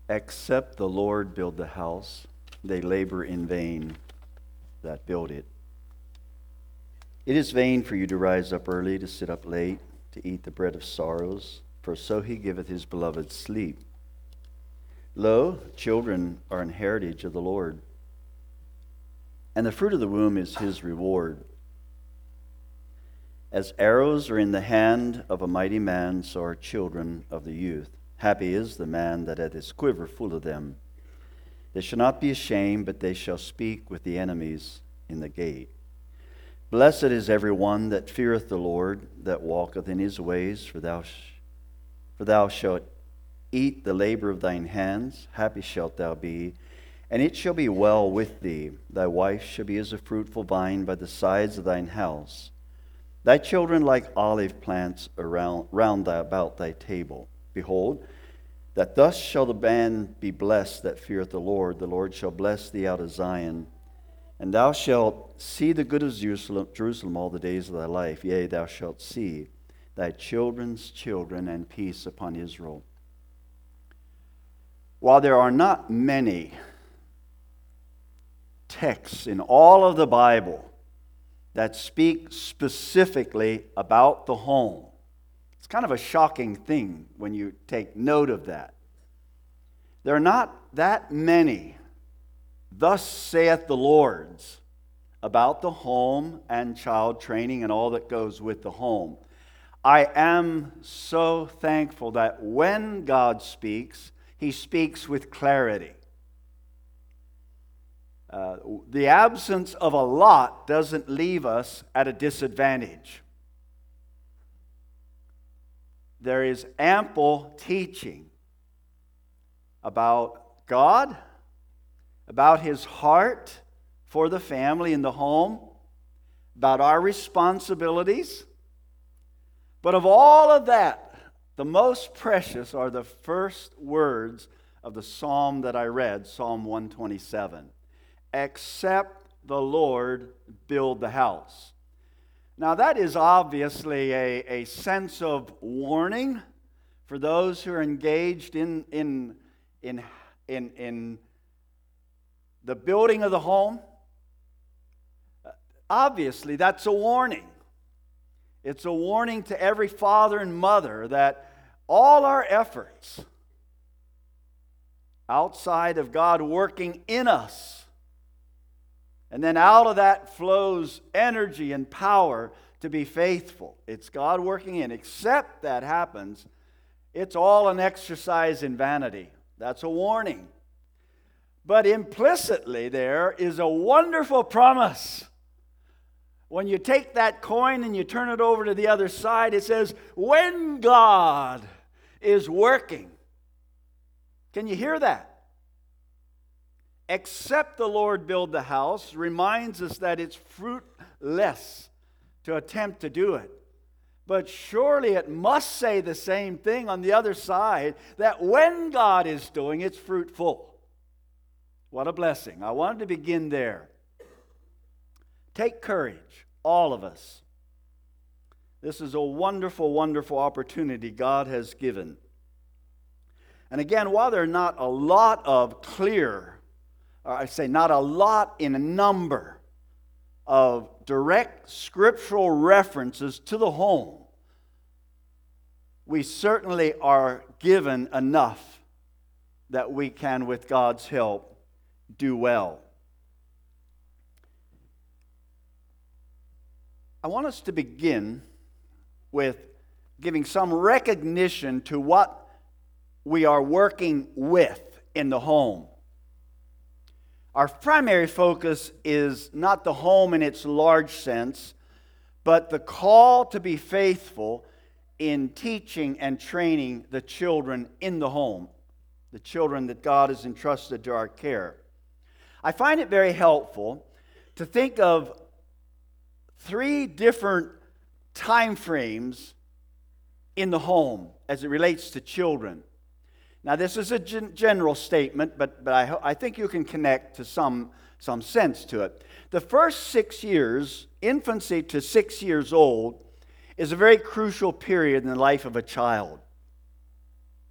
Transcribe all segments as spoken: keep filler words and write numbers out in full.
Except the Lord build the house, they labor in vain that build it. It is vain for you to rise up early, to sit up late, to eat the bread of sorrows, for so he giveth his beloved sleep. Lo, children are an heritage of the Lord, and the fruit of the womb is his reward. As arrows are in the hand of a mighty man, so are children of the youth. Happy is the man that hath his quiver full of them. They shall not be ashamed, but they shall speak with the enemies in the gate. Blessed is every one that feareth the Lord, that walketh in his ways, for thou, sh- for thou shalt eat the labor of thine hands. Happy shalt thou be, and it shall be well with thee. Thy wife shall be as a fruitful vine by the sides of thine house. Thy children like olive plants around round thy, about thy table. Behold, that thus shall the man be blessed that feareth the Lord. The Lord shall bless thee out of Zion, and thou shalt see the good of Jerusalem, Jerusalem all the days of thy life. Yea, thou shalt see thy children's children, and peace upon Israel. While there are not many texts in all of the Bible that speak specifically about the home, it's kind of a shocking thing when you take note of that. There are not that many, thus saith the Lord's, about the home and child training and all that goes with the home. I am so thankful that when God speaks, He speaks with clarity. Uh, the absence of a lot doesn't leave us at a disadvantage. There is ample teaching about God, about His heart for the family and the home, about our responsibilities. But of all of that, the most precious are the first words of the psalm that I read, Psalm one twenty-seven. Except the Lord build the house. Now that is obviously a, a sense of warning for those who are engaged in, in, in, in, in the building of the home. Obviously, that's a warning. It's a warning to every father and mother that all our efforts outside of God working in us, and then out of that flows energy and power to be faithful. It's God working in. Except that happens, it's all an exercise in vanity. That's a warning. But implicitly there is a wonderful promise. When you take that coin and you turn it over to the other side, it says, when God is working. Can you hear that? Except the Lord build the house reminds us that it's fruitless to attempt to do it. But surely it must say the same thing on the other side, that when God is doing, it's fruitful. What a blessing. I wanted to begin there. Take courage, all of us. This is a wonderful, wonderful opportunity God has given. And again, while there are not a lot of clear, or I say not a lot in a number of direct scriptural references to the home, we certainly are given enough that we can, with God's help, do well. I want us to begin with giving some recognition to what we are working with in the home. Our primary focus is not the home in its large sense, but the call to be faithful in teaching and training the children in the home, the children that God has entrusted to our care. I find it very helpful to think of three different time frames in the home as it relates to children. Now, this is a gen- general statement, but, but I, ho- I think you can connect to some, some sense to it. The first six years, infancy to six years old, is a very crucial period in the life of a child.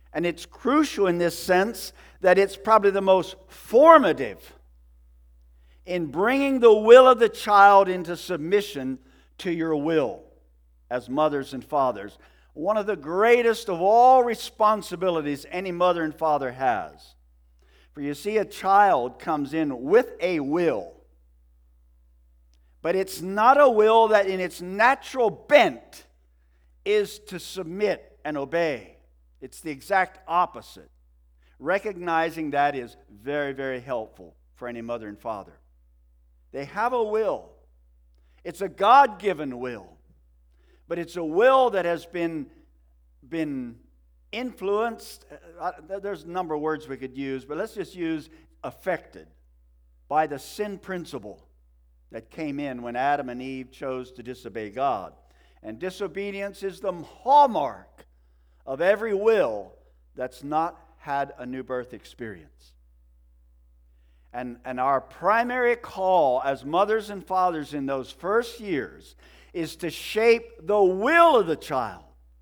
And it's crucial in this sense that it's probably the most formative in bringing the will of the child into submission to your will as mothers and fathers. One of the greatest of all responsibilities any mother and father has. For you see, a child comes in with a will. But it's not a will that in its natural bent is to submit and obey. It's the exact opposite. Recognizing that is very, very helpful for any mother and father. They have a will. It's a God-given will. But it's a will that has been, been influenced. Uh, there's a number of words we could use, but let's just use affected by the sin principle that came in when Adam and Eve chose to disobey God. And disobedience is the hallmark of every will that's not had a new birth experience. And, and our primary call as mothers and fathers in those first years is to shape the will of the child.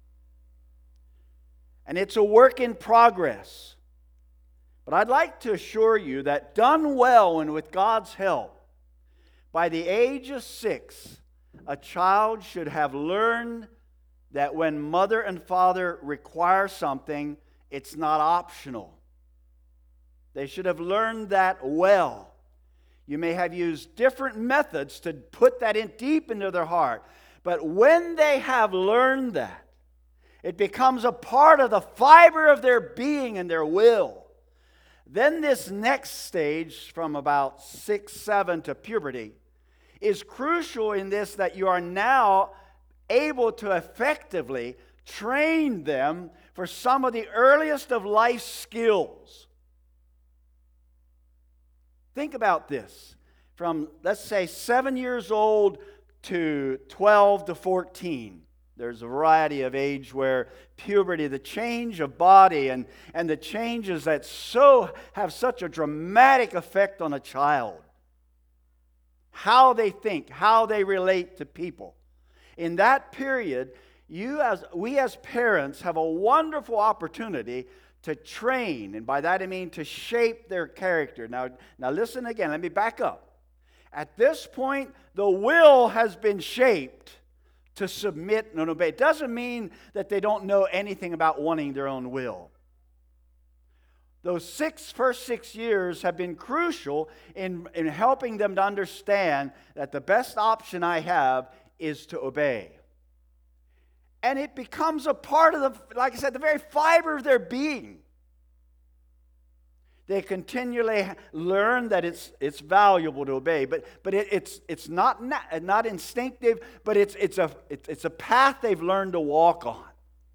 And it's a work in progress. But I'd like to assure you that done well and with God's help, by the age of six, a child should have learned that when mother and father require something, it's not optional. They should have learned that well. You may have used different methods to put that in deep into their heart. But when they have learned that, it becomes a part of the fiber of their being and their will. Then this next stage, from about six, seven to puberty, is crucial in this that you are now able to effectively train them for some of the earliest of life skills. Think about this. From, let's say, seven years old to twelve to fourteen. There's a variety of age where puberty, the change of body and, and the changes that so have such a dramatic effect on a child. How they think, how they relate to people. In that period, you as we as parents have a wonderful opportunity to train, and by that I mean to shape their character. Now, now listen again, let me back up. At this point, the will has been shaped to submit and obey. It doesn't mean that they don't know anything about wanting their own will. Those six, first six years have been crucial in, in helping them to understand that the best option I have is to obey. And it becomes a part of the, like I said, the very fiber of their being. They continually learn that it's it's valuable to obey, but but it, it's it's not not instinctive, but it's it's a it's a path they've learned to walk on.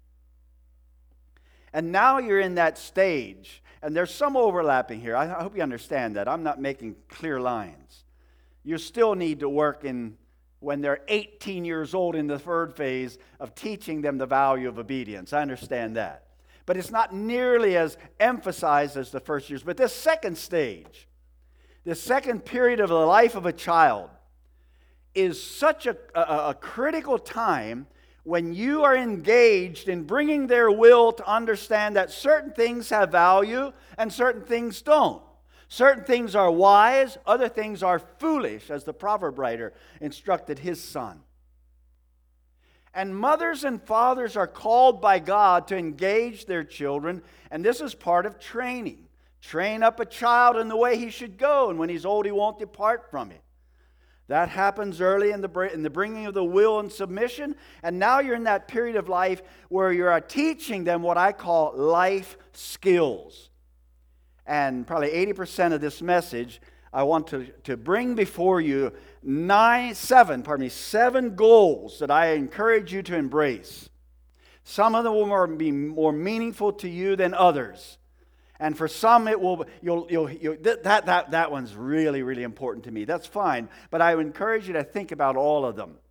And now you're in that stage, and there's some overlapping here. I hope you understand that. I'm not making clear lines. You still need to work in when they're eighteen years old in the third phase of teaching them the value of obedience. I understand that. But it's not nearly as emphasized as the first years. But this second stage, this second period of the life of a child, is such a, a, a critical time when you are engaged in bringing their will to understand that certain things have value and certain things don't. Certain things are wise, other things are foolish, as the proverb writer instructed his son. And mothers and fathers are called by God to engage their children, and this is part of training. Train up a child in the way he should go, and when he's old, he won't depart from it. That happens early in the, in the bringing of the will and submission, and now you're in that period of life where you are teaching them what I call life skills. And probably eighty percent of this message, I want to, to bring before you nine, seven, pardon me, seven goals that I encourage you to embrace. Some of them will be more meaningful to you than others. And for some, it will, you'll, you'll, you'll, that, that, that one's really, really important to me. That's fine. But I would encourage you to think about all of them.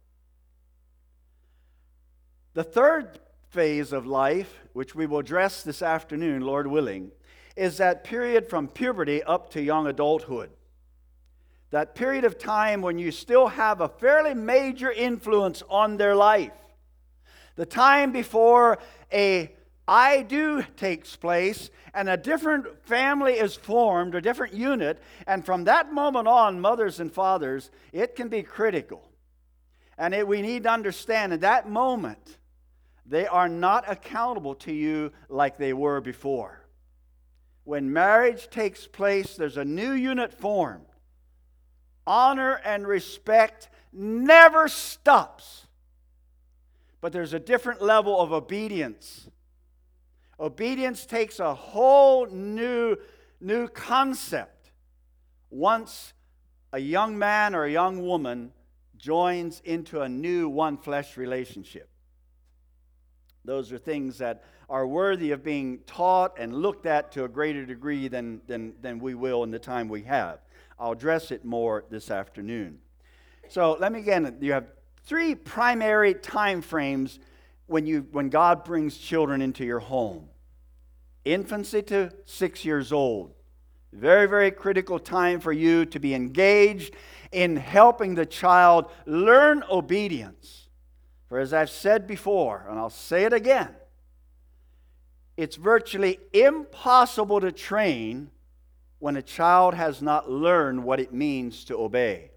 The third phase of life, which we will address this afternoon, Lord willing, is that period from puberty up to young adulthood. That period of time when you still have a fairly major influence on their life. The time before a I do takes place, and a different family is formed, a different unit, and from that moment on, mothers and fathers, it can be critical. And it, we need to understand at that moment, they are not accountable to you like they were before. When marriage takes place, there's a new unit formed. Honor and respect never stops. But there's a different level of obedience. Obedience takes a whole new, new concept once a young man or a young woman joins into a new one-flesh relationship. Those are things that are worthy of being taught and looked at to a greater degree than, than, than we will in the time we have. I'll address it more this afternoon. So let me again, you have three primary time frames when, you, when God brings children into your home. Infancy to six years old. Very, very critical time for you to be engaged in helping the child learn obedience. For as I've said before, and I'll say it again, it's virtually impossible to train when a child has not learned what it means to obey.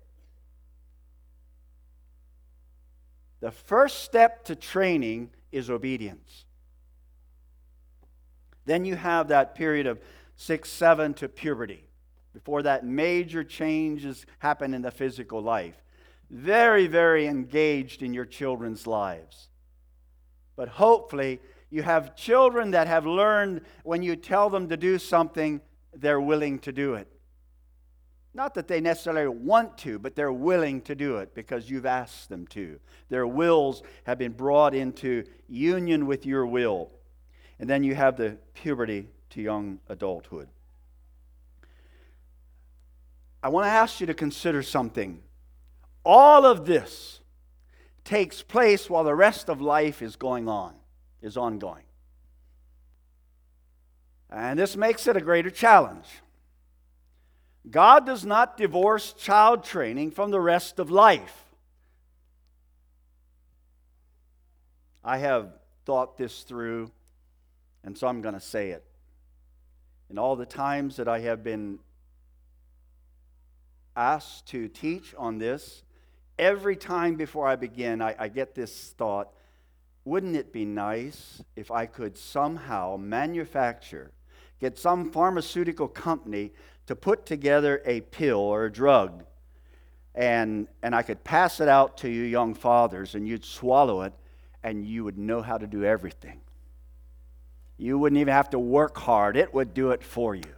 The first step to training is obedience. Then you have that period of six, seven to puberty, before that major changes happen in the physical life. Very, very engaged in your children's lives. But hopefully, you have children that have learned when you tell them to do something, they're willing to do it. Not that they necessarily want to, but they're willing to do it because you've asked them to. Their wills have been brought into union with your will. And then you have the puberty to young adulthood. I want to ask you to consider something. All of this takes place while the rest of life is going on, is ongoing. And this makes it a greater challenge. God does not divorce child training from the rest of life. I have thought this through, and so I'm going to say it. In all the times that I have been asked to teach on this, every time before I begin, I, I get this thought, wouldn't it be nice if I could somehow manufacture, get some pharmaceutical company to put together a pill or a drug, and, and I could pass it out to you young fathers, and you'd swallow it, and you would know how to do everything. You wouldn't even have to work hard. It would do it for you.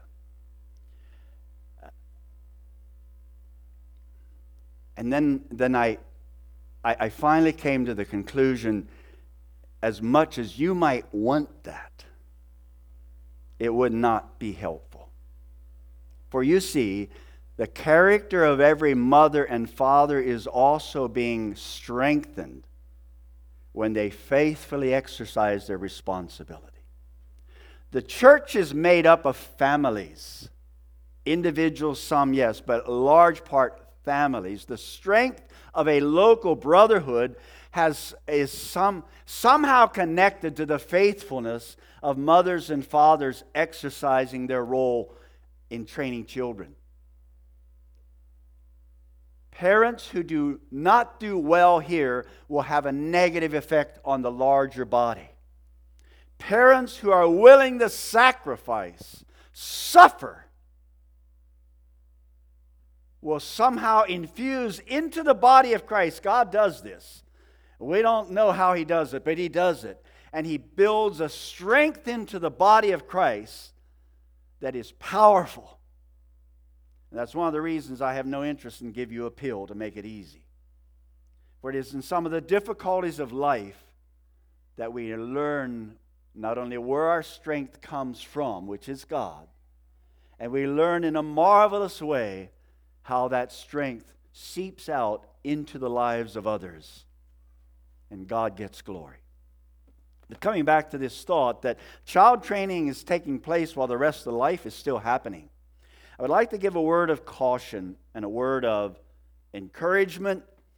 And then, then I, I, I finally came to the conclusion, as much as you might want that, it would not be helpful. For you see, the character of every mother and father is also being strengthened when they faithfully exercise their responsibility. The church is made up of families. Individuals, some yes, but a large part families. The strength of a local brotherhood has is some somehow connected to the faithfulness of mothers and fathers exercising their role in training children. Parents who do not do well here will have a negative effect on the larger body. Parents who are willing to sacrifice, suffer, will somehow infuse into the body of Christ. God does this. We don't know how He does it, but He does it. And He builds a strength into the body of Christ that is powerful. And that's one of the reasons I have no interest in give you a pill to make it easy. For it is in some of the difficulties of life that we learn not only where our strength comes from, which is God, and we learn in a marvelous way how that strength seeps out into the lives of others. And God gets glory. But coming back to this thought that child training is taking place while the rest of life is still happening, I would like to give a word of caution and a word of encouragement.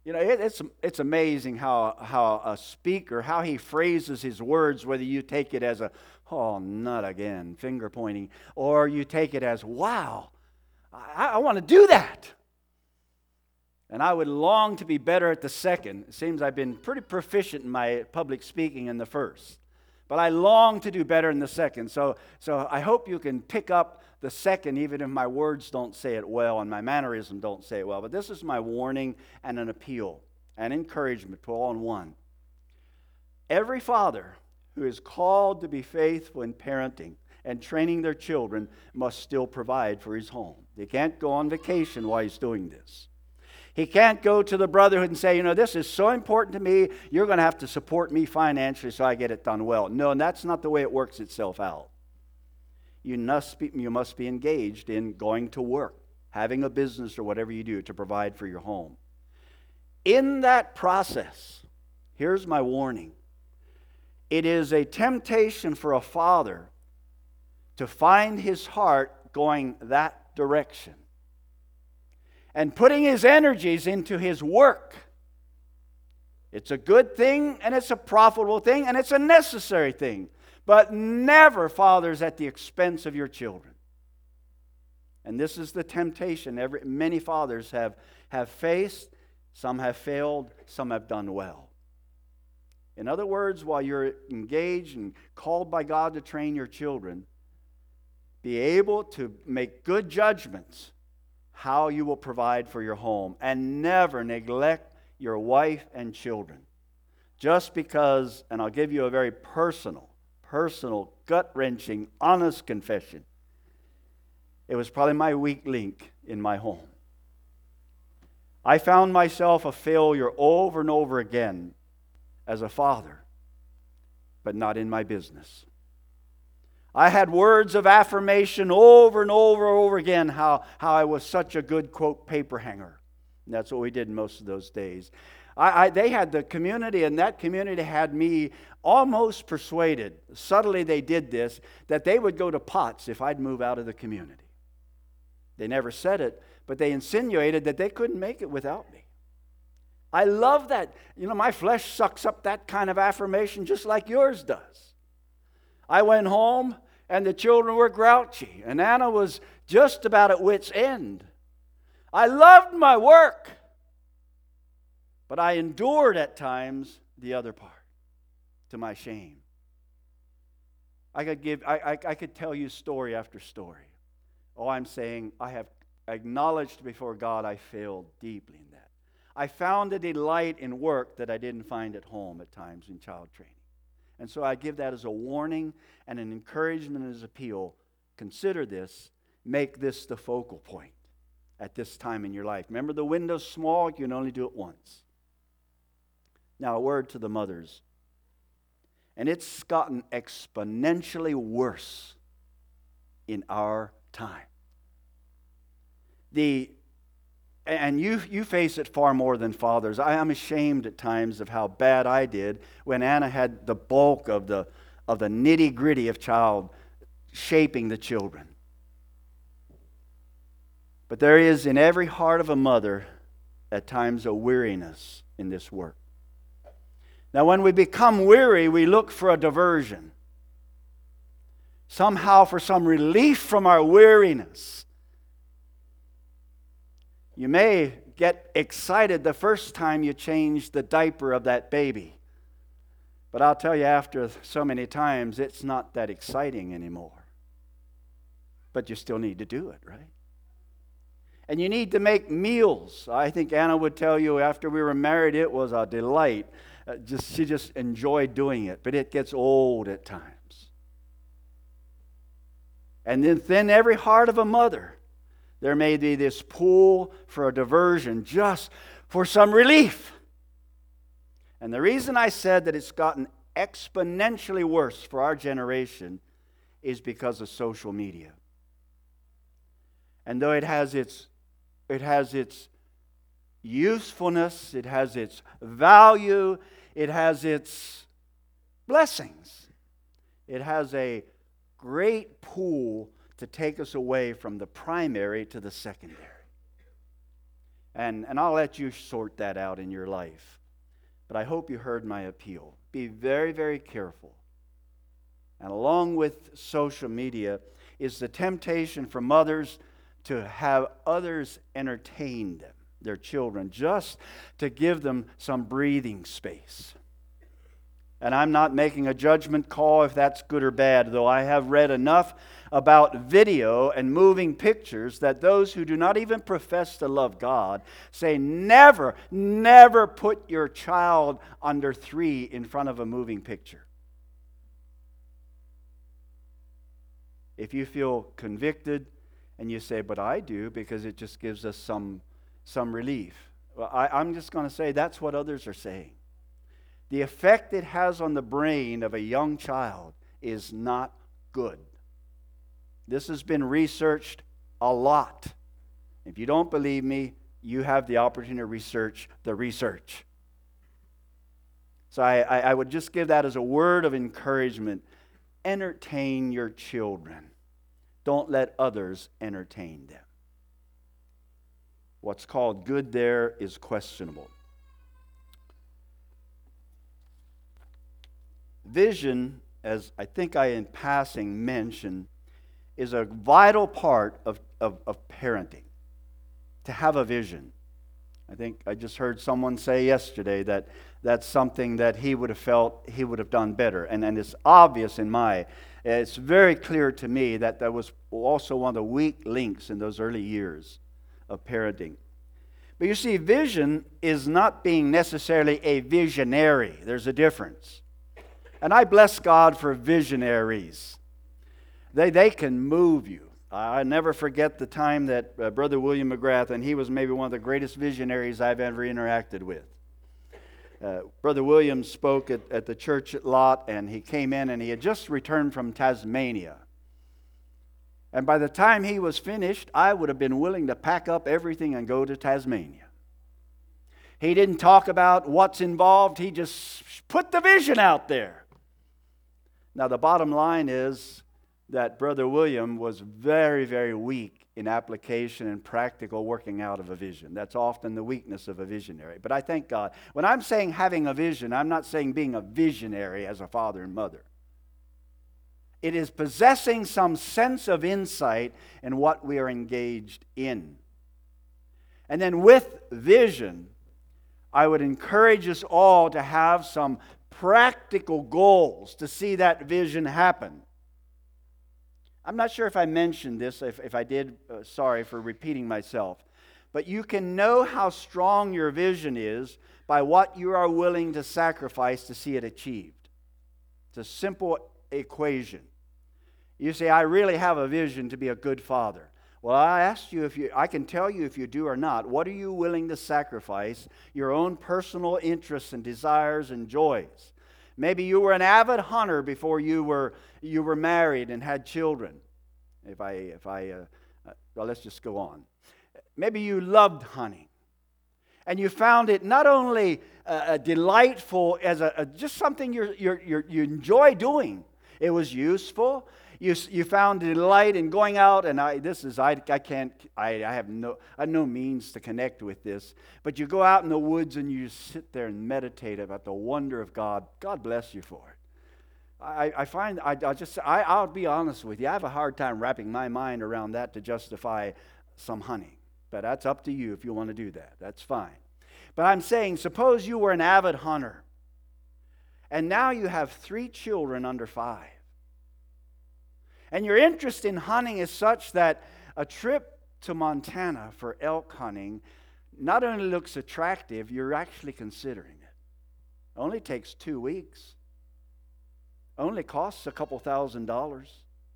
You know, it, it's it's amazing how how a speaker, how he phrases his words, whether you take it as a, oh, not again, finger pointing, or you take it as, wow, I, I want to do that. And I would long to be better at the second. It seems I've been pretty proficient in my public speaking in the first. But I long to do better in the second. So, so I hope you can pick up the second, even if my words don't say it well and my mannerism don't say it well. But this is my warning and an appeal and encouragement to all in one. Every father who is called to be faithful in parenting and training their children must still provide for his home. He can't go on vacation while he's doing this. He can't go to the brotherhood and say, you know, this is so important to me, you're going to have to support me financially so I get it done well. No, and that's not the way it works itself out. You must be, you must be engaged in going to work, having a business or whatever you do to provide for your home. In that process, here's my warning. It is a temptation for a father to find his heart going that direction and putting his energies into his work. It's a good thing, and it's a profitable thing, and it's a necessary thing. But never, fathers, at the expense of your children. And this is the temptation every, many fathers have, have faced. Some have failed, some have done well. In other words, while you're engaged and called by God to train your children, be able to make good judgments how you will provide for your home, and never neglect your wife and children. Just because, and I'll give you a very personal, personal, gut-wrenching, honest confession. It was probably my weak link in my home. I found myself a failure over and over again as a father, but not in my business. I had words of affirmation over and over and over again how, how I was such a good, quote, paper hanger. And that's what we did most of those days. I, I, they had the community, and that community had me almost persuaded, subtly they did this, that they would go to pots if I'd move out of the community. They never said it, but they insinuated that they couldn't make it without me. I love that. You know, my flesh sucks up that kind of affirmation just like yours does. I went home, and the children were grouchy, and Anna was just about at wit's end. I loved my work, but I endured at times the other part, to my shame. I could give, I, I, I could tell you story after story. Oh, I'm saying I have acknowledged before God I failed deeply in that. I found a delight in work that I didn't find at home at times in child training. And so I give that as a warning and an encouragement and as an appeal. Consider this. Make this the focal point at this time in your life. Remember, the window's small. You can only do it once. Now, a word to the mothers. And it's gotten exponentially worse in our time. The And you you face it far more than fathers. I am ashamed at times of how bad I did when Anna had the bulk of the of the nitty-gritty of child shaping the children. But there is in every heart of a mother at times a weariness in this work. Now when we become weary, we look for a diversion. Somehow for some relief from our weariness. You may get excited the first time you change the diaper of that baby. But I'll tell you, after so many times, it's not that exciting anymore. But you still need to do it, right? And you need to make meals. I think Anna would tell you after we were married, it was a delight. Uh, just She just enjoyed doing it. But it gets old at times. And then, then every heart of a mother, there may be this pull for a diversion, just for some relief. And the reason I said that it's gotten exponentially worse for our generation is because of social media. And though it has its, it has its usefulness, it has its value, it has its blessings, it has a great pull to take us away from the primary to the secondary. And, and I'll let you sort that out in your life. But I hope you heard my appeal. Be very, very careful. And along with social media is the temptation for mothers to have others entertain them, their children, just to give them some breathing space. And I'm not making a judgment call if that's good or bad, though I have read enough about video and moving pictures that those who do not even profess to love God say never, never put your child under three in front of a moving picture. If you feel convicted and you say, but I do because it just gives us some, some relief. Well, I, I'm just going to say that's what others are saying. The effect it has on the brain of a young child is not good. This has been researched a lot. If you don't believe me, you have the opportunity to research the research. So I, I, I would just give that as a word of encouragement. Entertain your children. Don't let others entertain them. What's called good there is questionable. Vision, as I think I in passing mentioned, is a vital part of, of, of parenting. To have a vision. I think I just heard someone say yesterday that that's something that he would have felt he would have done better. And, and it's obvious in my, it's very clear to me that that was also one of the weak links in those early years of parenting. But you see, vision is not being necessarily a visionary. There's a difference. And I bless God for visionaries. They, they can move you. I never forget the time that uh, Brother William McGrath, and he was maybe one of the greatest visionaries I've ever interacted with. Uh, Brother William spoke at, at the church at Lot, and he came in, and he had just returned from Tasmania. And by the time he was finished, I would have been willing to pack up everything and go to Tasmania. He didn't talk about what's involved. He just put the vision out there. Now, the bottom line is that Brother William was very, very weak in application and practical working out of a vision. That's often the weakness of a visionary. But I thank God. When I'm saying having a vision, I'm not saying being a visionary as a father and mother. It is possessing some sense of insight in what we are engaged in. And then with vision, I would encourage us all to have some practical goals to see that vision happen. I'm not sure if I mentioned this. If, if I did, uh, sorry for repeating myself. But you can know how strong your vision is by what you are willing to sacrifice to see it achieved. It's a simple equation. You say, I really have a vision to be a good father. Well, I asked you if you, I can tell you if you do or not. What are you willing to sacrifice? Your own personal interests and desires and joys. Maybe you were an avid hunter before you were you were married and had children. If I if I uh, uh, well, let's just go on. Maybe you loved hunting, and you found it not only uh, delightful as a, a just something you're, you're, you're, you enjoy doing. It was useful. You you found delight in going out, and I this is I I can't I, I have no I have no means to connect with this. But you go out in the woods and you sit there and meditate about the wonder of God. God bless you for it. I, I find I, I just I I'll be honest with you. I have a hard time wrapping my mind around that to justify some hunting. But that's up to you if you want to do that. That's fine. But I'm saying, suppose you were an avid hunter, and now you have three children under five. And your interest in hunting is such that a trip to Montana for elk hunting not only looks attractive, you're actually considering it. It only takes two weeks. Only costs a couple thousand dollars.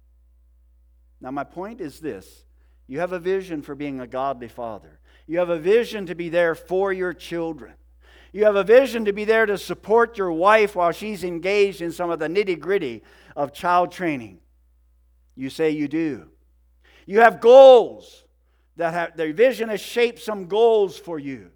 Now, my point is this. You have a vision for being a godly father. You have a vision to be there for your children. You have a vision to be there to support your wife while she's engaged in some of the nitty-gritty of child training. You say you do. You have goals that have, their vision has shaped some goals for you.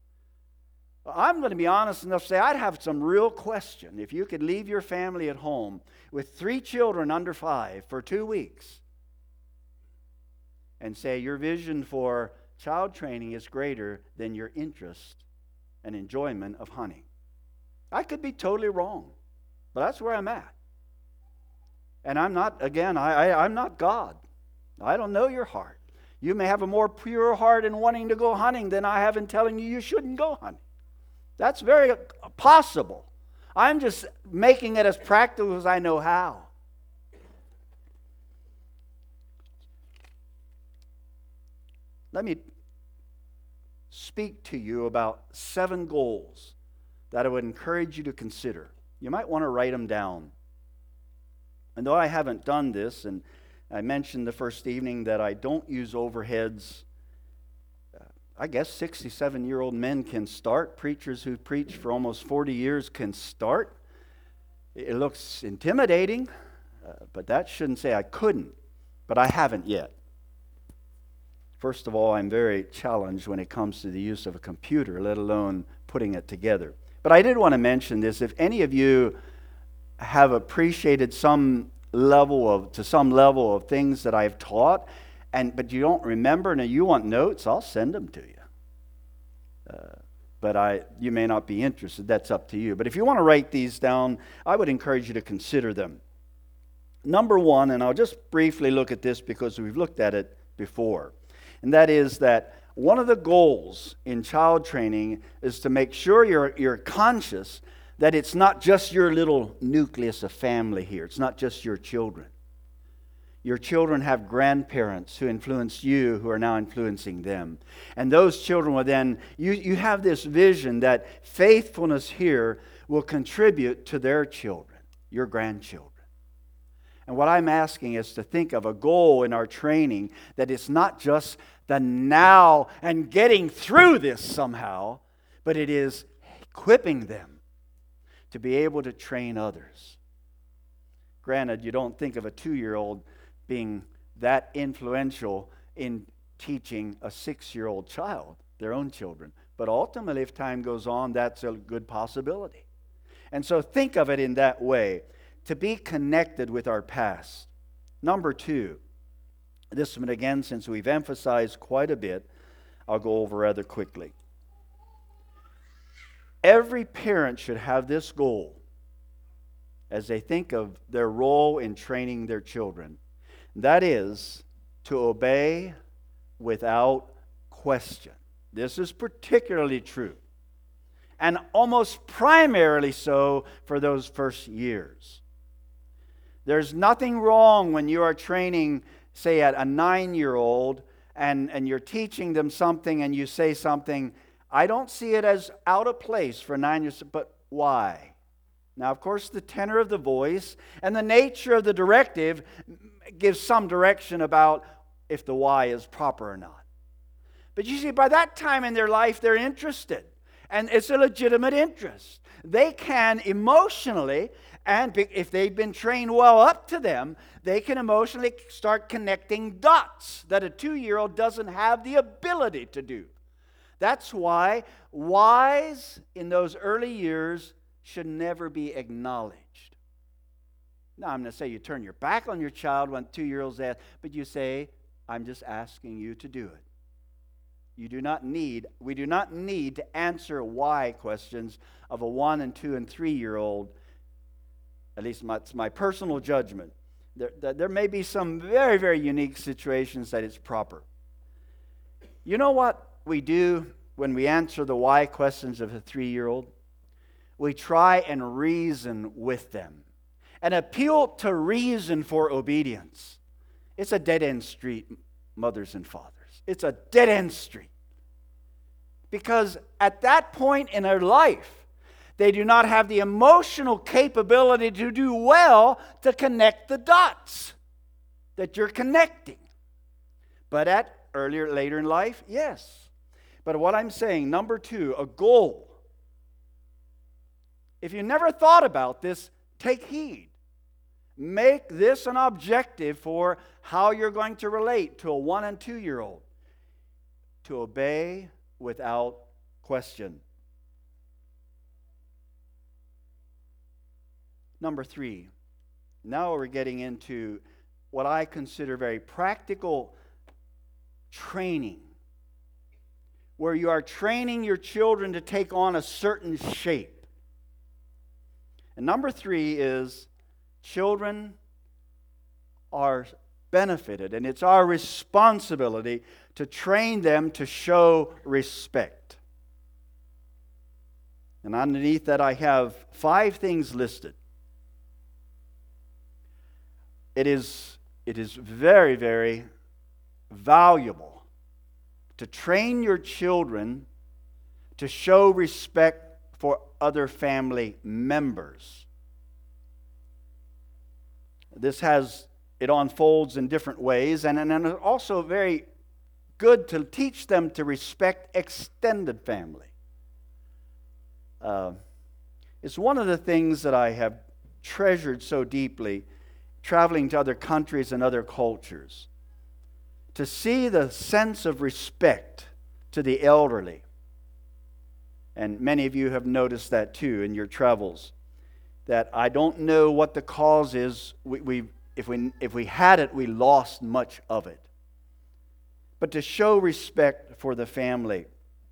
I'm going to be honest enough to say I'd have some real question if you could leave your family at home with three children under five for two weeks and say your vision for child training is greater than your interest and enjoyment of hunting. I could be totally wrong, but that's where I'm at. And I'm not, again, I, I, I'm not God. I don't know your heart. You may have a more pure heart in wanting to go hunting than I have in telling you you shouldn't go hunting. That's very possible. I'm just making it as practical as I know how. Let me speak to you about seven goals that I would encourage you to consider. You might want to write them down. And though I haven't done this, and I mentioned the first evening that I don't use overheads, uh, I guess sixty-seven-year-old men can start. Preachers who preach for almost forty years can start. It looks intimidating, uh, but that shouldn't say I couldn't, but I haven't yet. First of all, I'm very challenged when it comes to the use of a computer, let alone putting it together. But I did want to mention this. If any of you have appreciated some level of, to some level of things that I've taught, and but you don't remember and you want notes, I'll send them to you. Uh, but I, you may not be interested. That's up to you. But if you want to write these down, I would encourage you to consider them. Number one, and I'll just briefly look at this because we've looked at it before, and that is that one of the goals in child training is to make sure you're, you're conscious that it's not just your little nucleus of family here. It's not just your children. Your children have grandparents who influenced you, who are now influencing them. And those children will then, you, you have this vision that faithfulness here will contribute to their children, your grandchildren. And what I'm asking is to think of a goal in our training that it's not just the now and getting through this somehow, but it is equipping them to be able to train others. Granted, you don't think of a two-year-old being that influential in teaching a six-year-old child, their own children. But ultimately, if time goes on, that's a good possibility. And so think of it in that way, to be connected with our past. Number two, this one again, since we've emphasized quite a bit, I'll go over rather quickly. Every parent should have this goal as they think of their role in training their children. That is to obey without question. This is particularly true, and almost primarily so for those first years. There's nothing wrong when you are training, say, at a nine-year-old, and, and you're teaching them something and you say something. I don't see it as out of place for nine-year-olds, but why? Now, of course, the tenor of the voice and the nature of the directive gives some direction about if the why is proper or not. But you see, by that time in their life, they're interested. And it's a legitimate interest. They can emotionally, and if they've been trained well up to them, they can emotionally start connecting dots that a two-year-old doesn't have the ability to do. That's why whys in those early years should never be acknowledged. Now, I'm going to say you turn your back on your child when two-year-olds ask, but you say, I'm just asking you to do it. You do not need, we do not need to answer why questions of a one and two and three-year-old. At least my, it's my personal judgment. There, there may be some very, very unique situations that it's proper. You know what we do when we answer the why questions of a three-year-old? We try and reason with them. An appeal to reason for obedience. It's a dead-end street, mothers and fathers. It's a dead-end street. Because at that point in their life, they do not have the emotional capability to do well to connect the dots that you're connecting. But at earlier, later in life, yes. But what I'm saying, number two, a goal. If you never thought about this, take heed. Make this an objective for how you're going to relate to a one and two-year-old. To obey without question. Number three, now we're getting into what I consider very practical training where you are training your children to take on a certain shape. And number three is children are benefited, and it's our responsibility to train them to show respect. And underneath that I have five things listed. It is, it is very, very valuable to train your children to show respect for other family members. This has, it unfolds in different ways, and, and it's also very good to teach them to respect extended family. Uh, it's one of the things that I have treasured so deeply, traveling to other countries and other cultures, to see the sense of respect to the elderly. And many of you have noticed that too in your travels, that I don't know what the cause is. We, we, if, we, if we had it, we lost much of it. But to show respect for the family.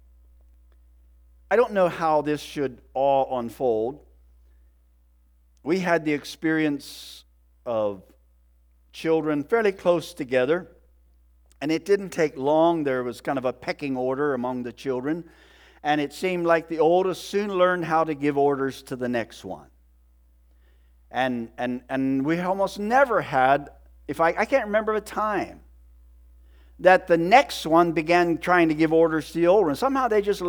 I don't know how this should all unfold. We had the experience of children fairly close together, and it didn't take long. There was kind of a pecking order among the children, and it seemed like the oldest soon learned how to give orders to the next one. And and and we almost never had, if I, I can't remember a time, that the next one began trying to give orders to the older one. Somehow they just